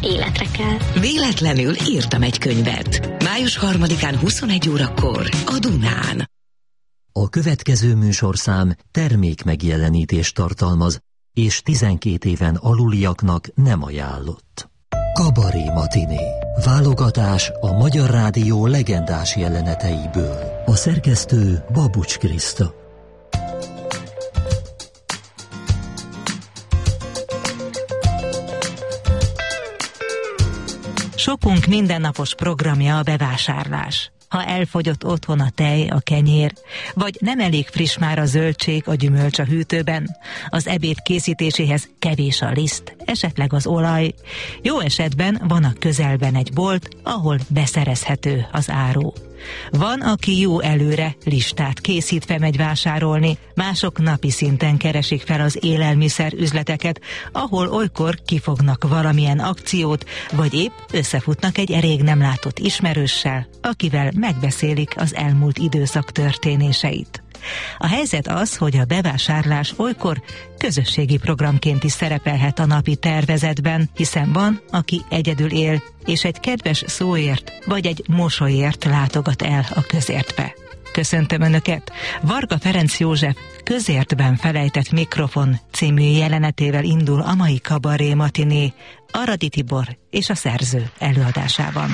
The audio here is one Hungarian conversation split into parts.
életre kell. Véletlenül írtam egy könyvet. Május 3-án 21 órakor a Dunán. A következő műsorszám termékmegjelenítést tartalmaz, és 12 éven aluliaknak nem ajánlott. Kabaré matiné. Válogatás a Magyar Rádió legendás jeleneteiből. A szerkesztő Babucs Kriszta. Sokunk mindennapos programja a bevásárlás. Ha elfogyott otthon a tej, a kenyér, vagy nem elég friss már a zöldség, a gyümölcs a hűtőben, az ebéd készítéséhez kevés a liszt, esetleg az olaj. Jó esetben van a közelben egy bolt, ahol beszerezhető az áru. Van, aki jó előre listát készítve megy vásárolni, mások napi szinten keresik fel az élelmiszer üzleteket, ahol olykor kifognak valamilyen akciót, vagy épp összefutnak egy rég nem látott ismerőssel, akivel megbeszélik az elmúlt időszak történéseit. A helyzet az, hogy a bevásárlás olykor közösségi programként is szerepelhet a napi tervezetben, hiszen van, aki egyedül él, és egy kedves szóért vagy egy mosolyért látogat el a közértbe. Köszöntöm Önöket! Varga Ferenc József Közértben felejtett mikrofon című jelenetével indul a mai kabaré matiné Aradi Tibor és a szerző előadásában.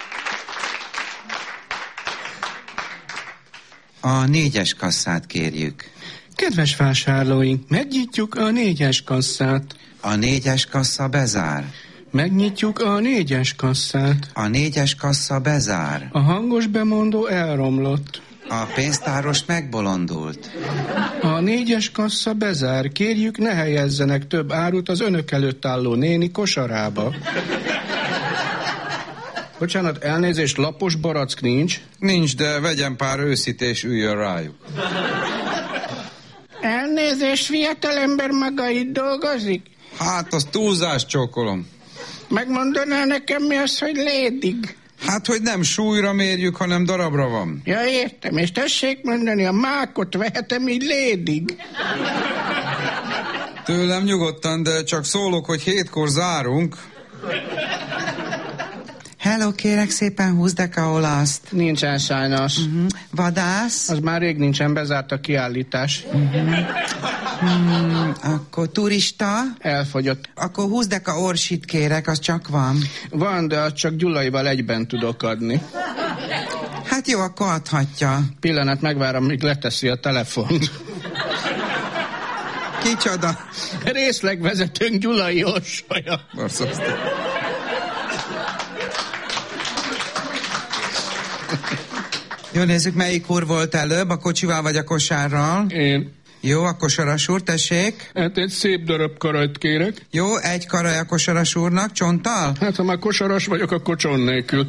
A 4-es kasszát kérjük. Kedves vásárlóink, megnyitjuk a 4-es kasszát. A 4-es kassa bezár. Megnyitjuk a 4-es kasszát. A 4-es kassa bezár. A hangos bemondó elromlott. A pénztáros megbolondult. A 4-es kassa bezár. Kérjük, ne helyezzenek több árut az önök előtt álló néni kosarába. Bocsánat, elnézést, lapos barack nincs? Nincs, de vegyen pár őszit és üljön rájuk. Elnézést, fiatalember maga itt dolgozik? Hát, az túlzás, csókolom. Megmondaná nekem, mi az, hogy lédig? Hát, hogy nem súlyra mérjük, hanem darabra van. Ja, értem, és tessék mondani, a mákot vehetem így lédig? Tőlem nyugodtan, de csak szólok, hogy 7-kor zárunk. Hello, kérek szépen, 20 deka olaszt. Nincsen sajnos. Vadász? Az már rég nincsen, bezárt a kiállítás. Akkor turista? Elfogyott. Akkor 20 deka orsit kérek, az csak van. Van, de azt csak Gyulaival egyben tudok adni. Hát jó, akkor adhatja. Pillanat, megvárom, míg leteszi a telefont. Kicsoda? Részlegvezetőnk Gyulai orsolya. Jó, nézzük, melyik úr volt előbb, a kocsival vagy a kosárral? Én. Jó, a kosaras úr, tessék. Hát egy szép darab karajt kérek. Jó, egy karaj a kosaras úrnak, csonttal? Hát, ha már kosaras vagyok, akkor csont nélkül.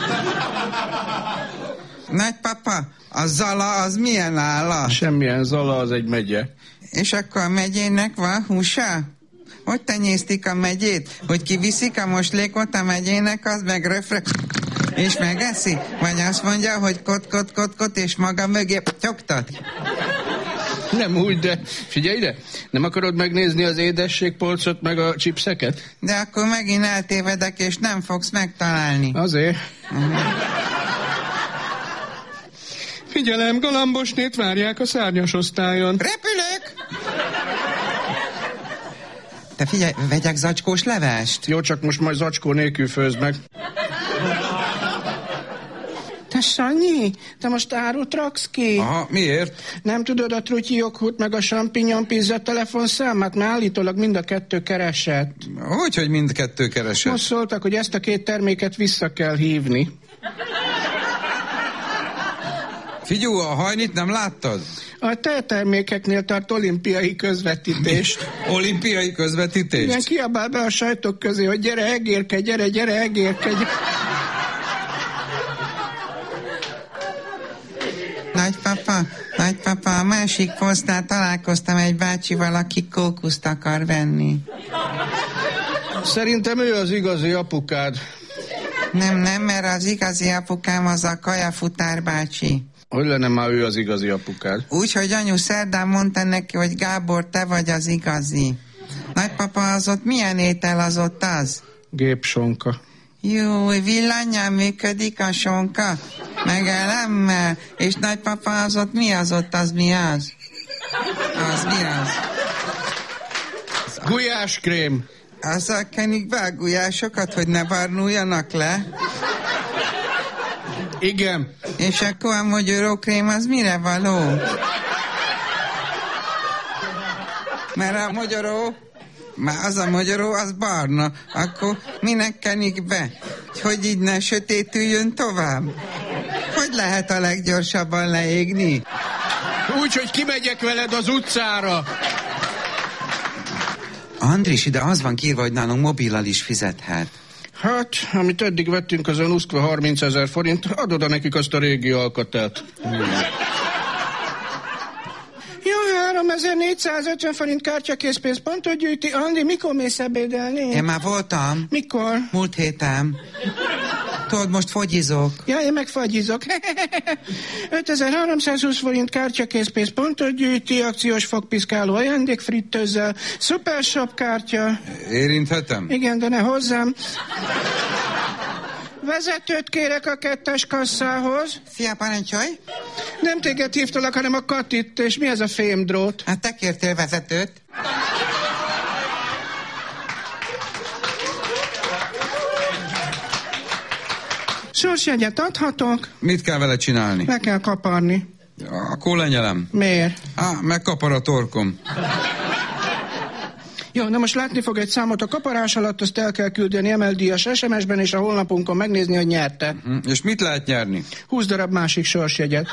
Nagypapa, a Zala az milyen állat? Semmilyen, Zala az egy megye. És akkor a megyének van húsa? Hogy tenyésztik a megyét? Hogy kiviszik a moslékot a megyének, az meg röfre... és megeszi? Vagy azt mondja, hogy kot, és maga mögé tyogtat? Nem úgy, de figyelj ide, nem akarod megnézni az édességpolcot meg a chipseket? De akkor megint eltévedek, és nem fogsz megtalálni. Azért. Figyelem, galambosnét várják a szárnyas osztályon. Repülök! Te figyelj, vegyek zacskós levest? Jó, csak most majd zacskó nélkül főzd meg. Te Sanyi, te most árut raksz ki? Aha, miért? Nem tudod a trutyi joghurt meg a champignon pizza telefonszámát? Mert állítólag mind a kettő keresett. Hogy mindkettő keresett? Most szóltak, hogy ezt a két terméket vissza kell hívni. Figyú, a hajnit nem láttad? A te termékeknél tart olimpiai közvetítést. Olimpiai közvetítést? Igen, kiabál be a sajtok közé, hogy gyere egérke, gyere egérke. Nagypapa, a másik posztnál találkoztam egy bácsival, aki kókuszt akar venni. Szerintem ő az igazi apukád. Nem, mert az igazi apukám az a kajafutár bácsi. Hogy lenne már ő az igazi apukád? Úgyhogy anyu szerdán mondta neki, hogy Gábor, te vagy az igazi. Nagypapa, az ott milyen étel az ott az? Gépsonka. Jó, villanyán működik a sonka? Meg elemmel? És nagypapa az ott mi az ott, az mi az? Az mi az? Gulyáskrém. Azzal kenik be a gulyásokat, hogy ne barnuljanak le? Igen. És akkor a mogyorókrém az mire való? Mert a mogyoró, már az a mogyoró, az barna, akkor minek kenik be? Hogy így ne sötétüljön tovább? Hogy lehet a leggyorsabban leégni? Úgy, hogy kimegyek veled az utcára. Andris, ide az van kiírva, hogy nálunk mobillal is fizethet. Hát, amit eddig vettünk, az a Nuszkva 30 000 forint, adod a nekik azt a régi alkatát. Jó, 3450 forint kártyakészpénz pontot gyűjti. Andi, mikor mész ebédelni? Én már voltam. Mikor? Múlt héten. Tudod, most fogyizok. Ja, én meg fagyizok. 5320 forint kártyakészpénz pontot gyűjti, akciós fogpiszkáló ajándékfrittőzzel, Super Shop kártya. Érinthetem? Igen, de ne hozzám. Vezetőt kérek a 2-es kasszához. Szia, parancsolj! Nem téged hívtalak, hanem a Katit, és mi ez a fémdrót? Hát te kértél vezetőt. Sorsjegyet adhatok? Mit kell vele csinálni? Le kell kaparni. Akkor lenyelem. Miért? Megkapar a torkom. Jó, na most látni fog egy számot a kaparás alatt, azt el kell küldeni MLD-as SMS-ben, és a honlapunkon megnézni, hogy nyerte. És mit lehet nyerni? 20 darab másik sorsjegyet.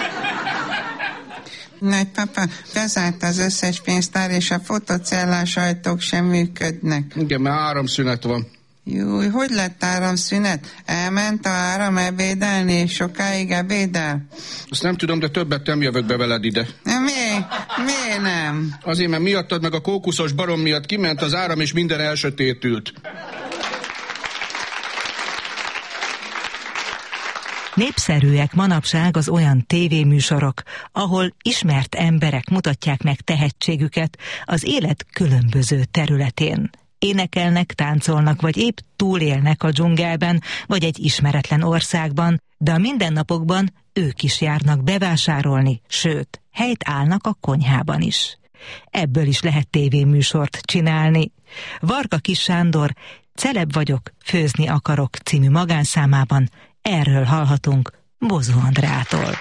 Nagypapa, bezárt az összes pénztár, és a fotocellás ajtók sem működnek. Igen, mert áramszünet van. Jó, hogy lett áramszünet? Elment a áram ebédelni, és sokáig ebédel? Azt nem tudom, de többet nem jövök be veled ide. Miért nem? Azért, mert miattad meg a kókuszos barom miatt kiment az áram, és minden elsötétült. Népszerűek manapság az olyan tévéműsorok, ahol ismert emberek mutatják meg tehetségüket az élet különböző területén. Énekelnek, táncolnak, vagy épp túlélnek a dzsungelben, vagy egy ismeretlen országban, de a mindennapokban ők is járnak bevásárolni, sőt, helyt állnak a konyhában is. Ebből is lehet tévéműsort csinálni. Varga Kis Sándor Celeb vagyok, főzni akarok című magánszámában erről hallhatunk Bozó Andrától.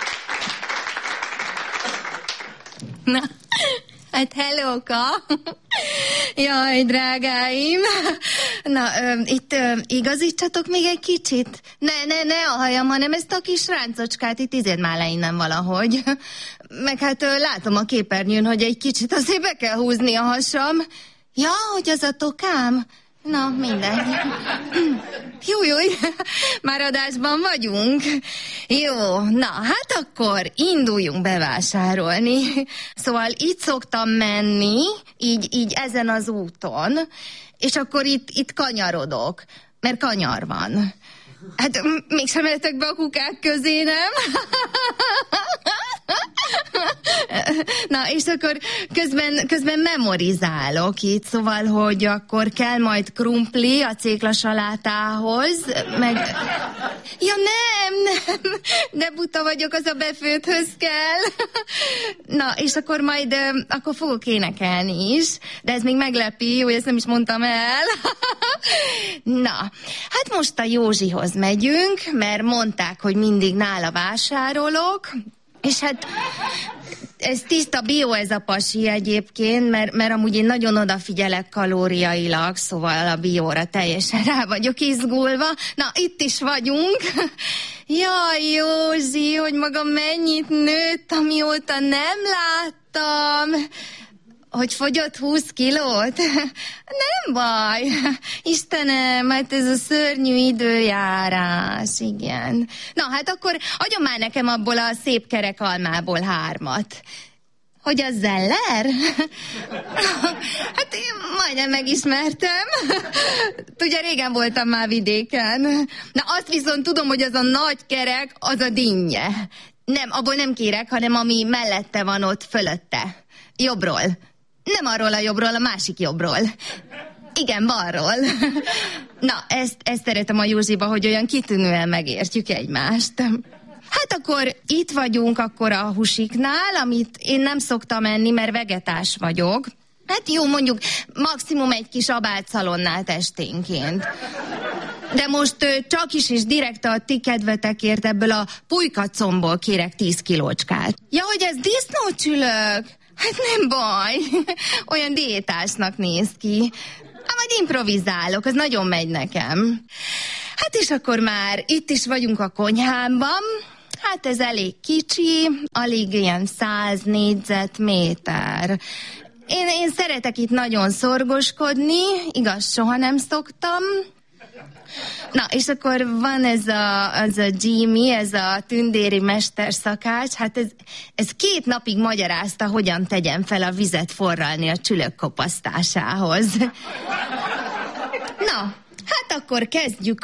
Na, hát hellóka! Jaj, drágáim! Na, itt igazítsatok még egy kicsit? Ne a hajam, hanem ezt a kis ráncocskát itt izéd már le innen valahogy. Meg hát látom a képernyőn, hogy egy kicsit azért be kell húzni a hasam. Ja, hogy az a tokám? Na, mindegy. Jó, már adásban vagyunk. Jó, na, hát akkor induljunk bevásárolni. Szóval így szoktam menni, így ezen az úton, és akkor itt kanyarodok, mert kanyar van. Hát mégsem mehetek be a kukák közé, nem? Na, és akkor közben memorizálok itt, szóval, hogy akkor kell majd krumpli a céklasalátához, meg... Ja, nem, de buta vagyok, az a befőthöz kell. Na, és akkor majd, akkor fogok énekelni is, de ez még meglepi, jó, ezt nem is mondtam el. Na, hát most a Józsihoz megyünk, mert mondták, hogy mindig nála vásárolok, és hát ez tiszta bio ez a pasi egyébként, mert amúgy én nagyon odafigyelek kalóriailag, szóval a bióra teljesen rá vagyok izgulva. Na, itt is vagyunk. Jaj, Józsi, hogy maga mennyit nőtt, amióta nem láttam. Hogy fogyott 20 kilót? Nem baj. Istenem, hát ez a szörnyű időjárás, igen. Na, hát akkor adjon már nekem abból a szép kerek almából 3. Hogy az Zeller? Hát én majdnem megismertem. Ugye régen voltam már vidéken. Na, azt viszont tudom, hogy az a nagy kerek, az a dinnye. Nem, abból nem kérek, hanem ami mellette van ott fölötte. Jobbról. Nem arról a jobbról, a másik jobbról. Igen, balról. Na, ezt szeretem a Józsiba, hogy olyan kitűnően megértjük egymást. Hát akkor itt vagyunk akkor a Husiknál, amit én nem szoktam enni, mert vegetás vagyok. Hát jó, mondjuk maximum egy kis abáltszalonnát esténként. De most csak is és direkt a ti kedvetekért ebből a pulykacombból kérek 10 kilócskát. Ja, hogy ez disznócsülök? Hát nem baj. Olyan diétásnak néz ki. Hát majd improvizálok, az nagyon megy nekem. Hát és akkor már itt is vagyunk a konyhámban. Hát ez elég kicsi, alig ilyen 100 négyzetméter. Én szeretek itt nagyon szorgoskodni, igaz, soha nem szoktam. Na, és akkor van ez a Jimmy, ez a tündéri mesterszakács, hát ez 2 napig magyarázta, hogyan tegyen fel a vizet forralni a csülök kopasztásához. Na, hát akkor kezdjük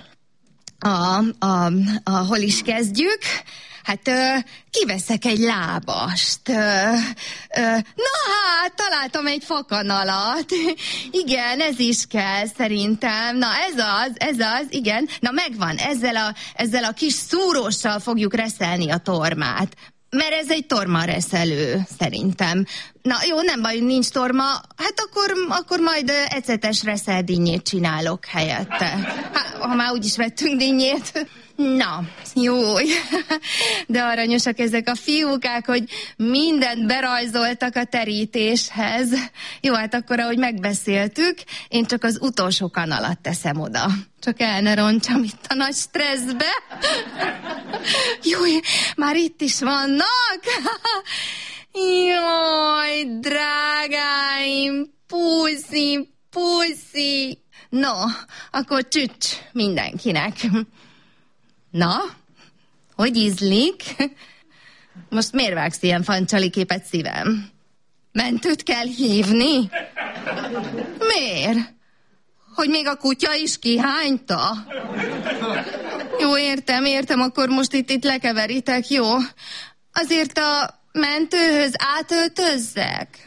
hol is kezdjük? Hát kiveszek egy lábast. Na hát, találtam egy fakanalat. Igen, ez is kell szerintem. Na ez az, igen. Na megvan, ezzel a kis szúróssal fogjuk reszelni a tormát. Mert ez egy tormareszelő, szerintem. Na jó, nem baj, nincs torma, hát akkor majd ecetes reszeldinnyét csinálok helyette. Hát, ha már úgyis vettünk dinnyét. Na, jó. De aranyosak ezek a fiúkák, hogy mindent berajzoltak a terítéshez. Jó, hát akkor, ahogy megbeszéltük, én csak az utolsó kanalat teszem oda. Csak el ne roncsam itt a nagy stresszbe. Jó, már itt is vannak. Jaj, drágáim, puszi. No, akkor csücs mindenkinek. Na, hogy ízlik? Most miért vágsz ilyen fancsali képet, szívem? Mentőt kell hívni? Miért? Hogy még a kutya is kihányta? Jó, értem, akkor most itt lekeveritek, jó? Azért a mentőhöz átöltözzek?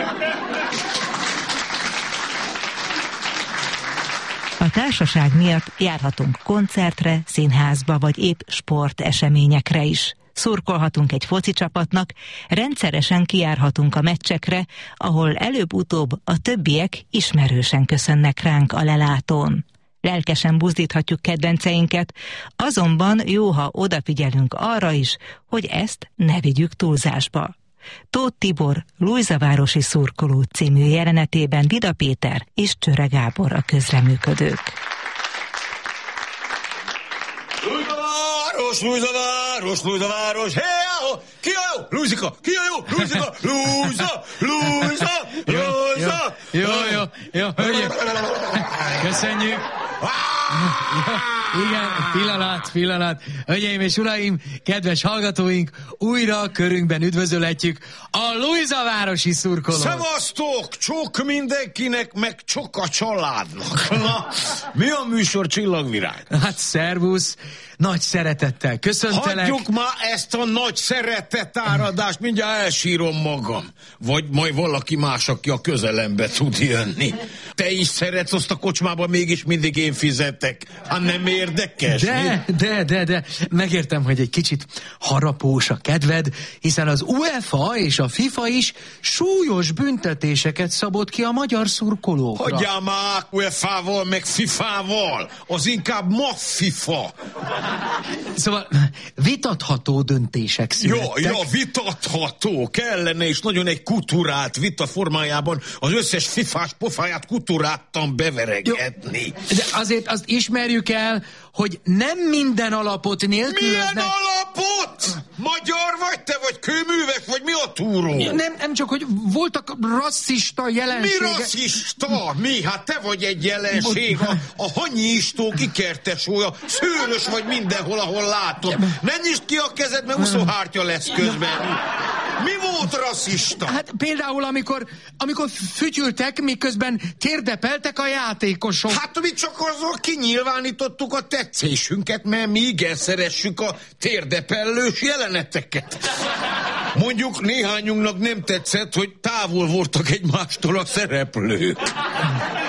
A társaság miatt járhatunk koncertre, színházba vagy épp sporteseményekre is. Szurkolhatunk egy foci csapatnak, rendszeresen kijárhatunk a meccsekre, ahol előbb-utóbb a többiek ismerősen köszönnek ránk a lelátón. Lelkesen buzdíthatjuk kedvenceinket, azonban jó, ha odafigyelünk arra is, hogy ezt ne vigyük túlzásba. Tóth Tibor Lujzavárosi szurkoló című jelenetében Vida Péter és Csöre Gábor a közreműködők. Lujzaváros, hé, ki a jó? Lujzika, ki a jó? Lujzika, Lujza. Jó, hölgyek, köszönjük. Igen, pillanat. Hölgyeim és uraim, kedves hallgatóink, újra körünkben üdvözöletjük a Lujzavárosi szurkolót. Szevasztok, csok mindenkinek, meg csok a családnak. Na, mi a műsor, Csillagvirág? Hát szervusz, nagy szeretettel köszöntelek. Hagyjuk már ezt a nagy szeretetáradást, mindjárt elsírom magam. Vagy majd valaki más, aki a közelembe tud jönni. Te is szeretsz azt a kocsmában, mégis mindig én fizetek. Hát nem érdekes? De. Megértem, hogy egy kicsit harapós a kedved, hiszen az UEFA és a FIFA is súlyos büntetéseket szabott ki a magyar szurkolókra. Hagyjál már UEFA-val, meg FIFA-val. Az inkább ma FIFA. Szóval vitatható döntések születtek. Ja, vitatható. Kellene és nagyon egy kultúrált vita formájában az összes fifás pofáját kultúráltan beveregetni. Jó, de azért azt ismerjük el, hogy nem minden alapot nélkülöznek. Milyen alapot? Magyar vagy te, vagy kőműves, vagy mi a túró? Nem csak, hogy voltak rasszista jelenségek. Mi rasszista? Mi? Hát te vagy egy jelenség. A hanyiistók ikertesója. Szőrös vagy mindenhol, ahol látom. Ne nyisd ki a kezed, mert uszóhártya lesz közben. Mi volt rasszista? Hát például, amikor fütyültek, miközben térdepeltek a játékosok. Hát mi csak azzal kinyilvánítottuk a tetszésünket, mert mi igen szeressük a térdepellős jeleneteket. Mondjuk néhányunknak nem tetszett, hogy távol voltak egymástól a szereplők.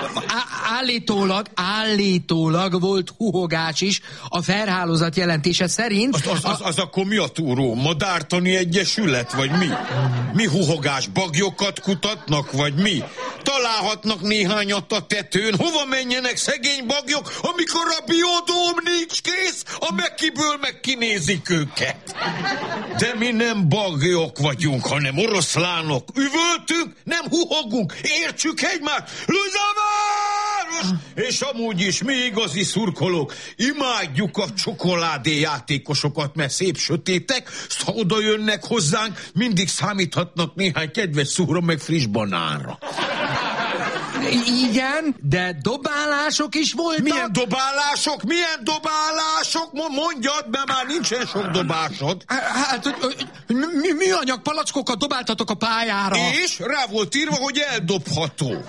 Állítólag volt huhogás is a felhálózat jelentése szerint. Az akkor mi a túró? Madártani egyesület, vagy mi? Mi huhogás? Bagyokat kutatnak, vagy mi? Találhatnak néhányat a tetőn. Hova menjenek szegény bagyok, amikor a biodóm nincs kész? A Mekiből meg kinézik őket. De mi nem bagyok vagyunk, hanem oroszlánok. Üvöltünk, nem huhogunk. Értsük egymást. Luzaváros! És amúgy is mi igazi szurkolók. Imádjuk a csokoládé játékosokat, mert szép sötétek, ha oda jönnek hozzánk, mindig számíthatnak néhány kedves szúra meg friss banánra. Igen, de dobálások is voltak. Milyen dobálások? Milyen dobálások? Mondjad, mert már nincsen sok dobásod. Hát, műanyag palackokat dobáltatok a pályára. És rá volt írva, hogy eldobható.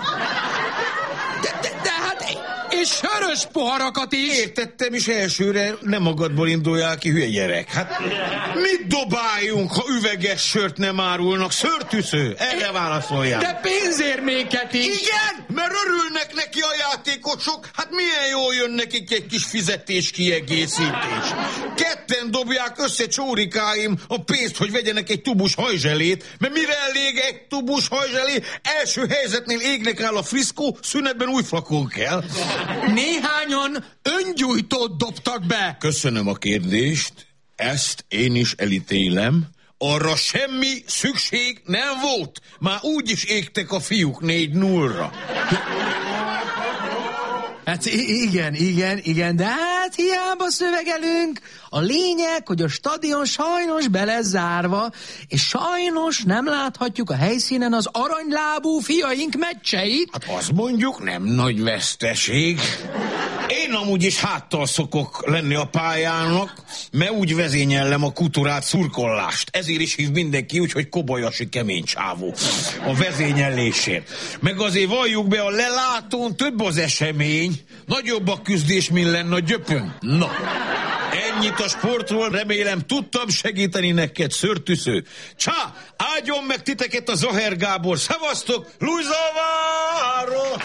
De hát, és sörös poharakat is. Értettem, és elsőre nem magadból induljál ki, hülye gyerek. Hát mit dobáljunk, ha üveges sört nem árulnak? Szörtűző, erre válaszoljál. De pénzérméket is. Igen, mert örülnek neki a játékosok. Hát milyen jól jön nekik egy kis fizetés kiegészítés. Ketten dobják össze, csórikáim, a pénzt, hogy vegyenek egy tubus hajzselét, mert mire elég egy tubus hajzselé? Első helyzetnél égnek áll a friszkó, szünetben új flakon kell. Néhányan öngyújtót dobtak be. Köszönöm a kérdést, ezt én is elítélem. Arra semmi szükség nem volt. Már úgy is égtek a fiúk 4-0-ra. Hát igen, de hát hiába szövegelünk. A lényeg, hogy a stadion sajnos be lesz zárva, és sajnos nem láthatjuk a helyszínen az aranylábú fiaink meccseit. Hát azt mondjuk nem nagy veszteség. Én amúgy is háttal szokok lenni a pályának, mert úgy vezényellem a kultúrát, szurkollást. Ezért is hív mindenki úgy, hogy Kobayashi kemény csávó a vezényellésért. Meg azért valljuk be, a lelátón több az esemény, nagyobb a küzdés, mint lenne a gyöpön. Na, ennyit a sportról, remélem tudtam segíteni neked, Szörtűző. Csá, áldjon meg titeket a Zaher Gábor. Szevasztok, Luzaváros!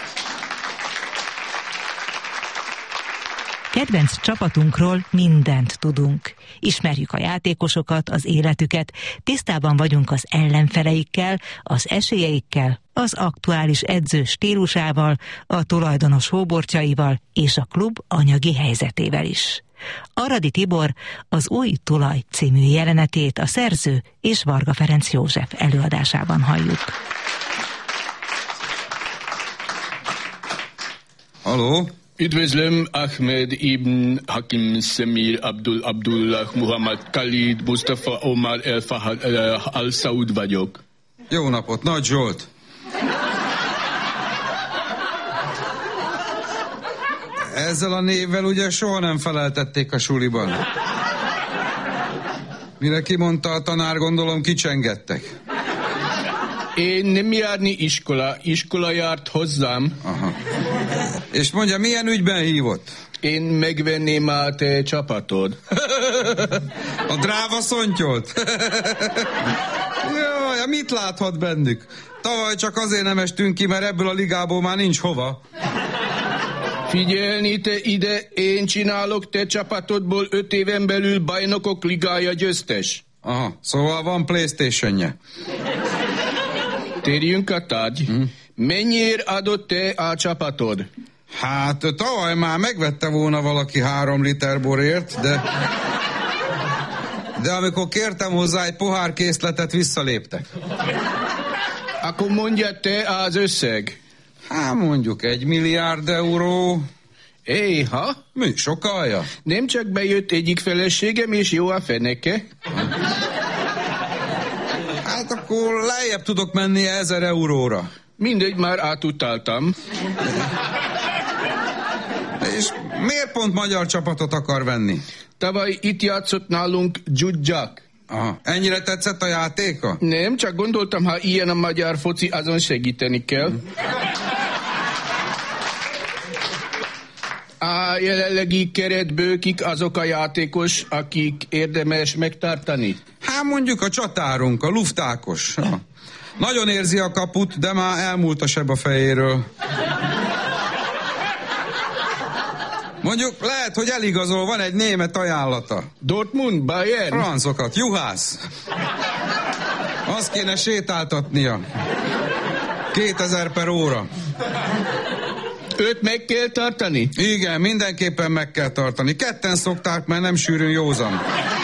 Kedvenc csapatunkról mindent tudunk. Ismerjük a játékosokat, az életüket, tisztában vagyunk az ellenfeleikkel, az esélyeikkel, az aktuális edző stílusával, a tulajdonos hóbortjaival és a klub anyagi helyzetével is. Aradi Tibor az Új tulaj című jelenetét a szerző és Varga Ferenc József előadásában halljuk. Halló? Üdvözlöm, Ahmed Ibn Hakim Semir Abdullah Muhammad Khalid Mustafa Omar El Fahad Al Saud vagyok. Jó napot, Nagy Zsolt. Ezzel a névvel ugye soha nem feleltették a suliban. Mire kimondta a tanár, gondolom kicsengettek. Én nem járni iskola járt hozzám. Aha. És mondja, milyen ügyben hívott? Én megvenném a te csapatod. A dráva Szontyolt? Jaj, mit láthat bennük? Tavaly csak azért nem estünk ki, mert ebből a ligából már nincs hova. Figyelni te ide, én csinálok te csapatodból 5 éven belül bajnokok ligája győztes. Aha, szóval van PlayStation-je. Térjünk a tárgy. Mennyiért adott te a csapatod? Hát tavaly már megvette volna valaki 3 liter borért, de amikor kértem hozzá egy pohár készletet, visszaléptek. Akkor mondja te az összeg. Hát mondjuk 1 milliárd euró. Éha? Mi, sokalja? Nem csak bejött egyik feleségem, és jó a feneke. Hát akkor lejjebb tudok menni 1000 euróra. Mindegy, már átutáltam. És miért pont magyar csapatot akar venni? Tavaly itt játszott nálunk Dzsudzsak. Aha. Ennyire tetszett a játéka? Nem, csak gondoltam, ha ilyen a magyar foci, azon segíteni kell. A jelenlegi keretből kik azok a játékos, akik érdemes megtartani? Hát mondjuk a csatárunk, a Luftákos. Nagyon érzi a kaput, de már elmúlt a seb a fejéről. Mondjuk lehet, hogy eligazol, van egy német ajánlata. Dortmund, Bayern. Francokat, juhász. Azt kéne sétáltatnia. 2000 per óra. Őt meg kell tartani? Igen, mindenképpen meg kell tartani. Ketten szokták, mert nem sűrűn józan.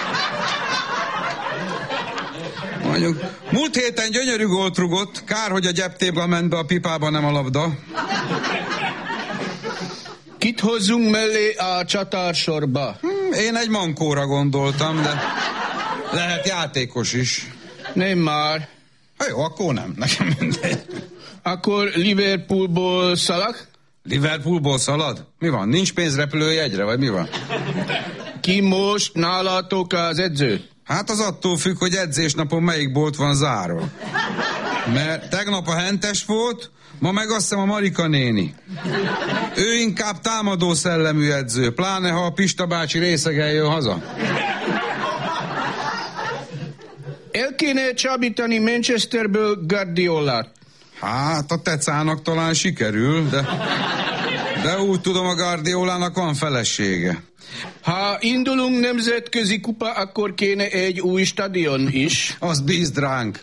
Mondjuk, múlt héten gyönyörű gólt rugott, kár, hogy a gyeptébla ment be a pipába, nem a labda. Kit hozzunk mellé a csatársorba? Én egy mankóra gondoltam, de lehet játékos is. Nem már. Ha jó, akkor nem, nekem mindegy. Akkor Liverpoolból Salah? Liverpoolból szalad? Mi van, nincs pénz repülőjegyre, vagy mi van? Ki most nálatok az edző? Hát az attól függ, hogy edzésnapon melyik bolt van zárva. Mert tegnap a Hentes volt, ma meg azt hiszem a Marika néni. Ő inkább támadó szellemű edző, pláne ha a Pista bácsi részegen jön haza. El kéne csábítani Manchesterből Guardiolát. Hát a Tecának talán sikerül, de úgy tudom, a Guardiolának van felesége. Ha indulunk nemzetközi kupa, akkor kéne egy új stadion is. Az bízd ránk.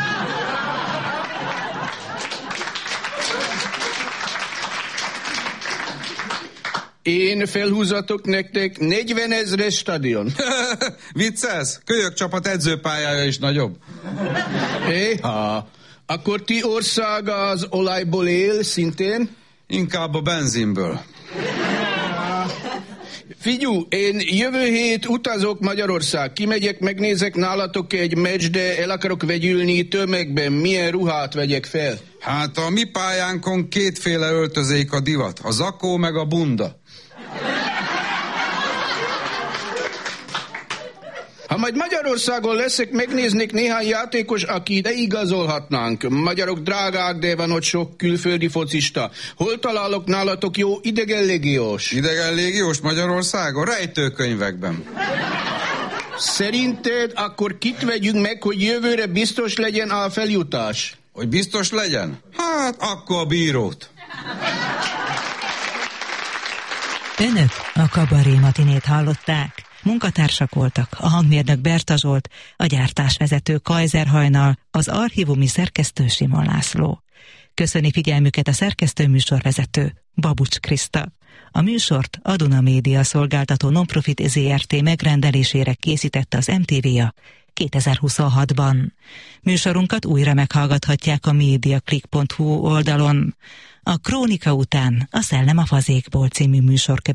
Én felhúzatok nektek 40 000 stadion. Viccelsz? Kölyök csapat edzőpályája is nagyobb. Éha. Akkor ti ország az olajból él szintén? Inkább a benzinből. Figyú, én jövő hét utazok Magyarország. Kimegyek, megnézek nálatok egy meccs, de el akarok vegyülni tömegben. Milyen ruhát vegyek fel? Hát a mi pályánkon kétféle öltözék a divat. A zakó meg a bunda. Ha majd Magyarországon leszek, megnéznék néhány játékos, akit igazolhatnánk. Magyarok drágák, de van ott sok külföldi focista. Hol találok nálatok jó idegenlégiós? Idegenlégiós Magyarországon? Rejtőkönyvekben. Szerinted akkor kit vegyünk meg, hogy jövőre biztos legyen a feljutás? Hogy biztos legyen? Hát akkor a bírót. Önök a Kabaré matinét hallották. Munkatársak voltak a hangmérnök Berta Zsolt, a gyártásvezető Kajzer Hajnal, az archívumi szerkesztő Simon László. Köszöni figyelmüket a szerkesztő műsorvezető Babucs Kriszta. A műsort a Duna Média szolgáltató Nonprofit ZRT megrendelésére készítette az MTV-ja 2026-ban. Műsorunkat újra meghallgathatják a mediaclick.hu oldalon. A Krónika után a Szellem a fazékból című műsor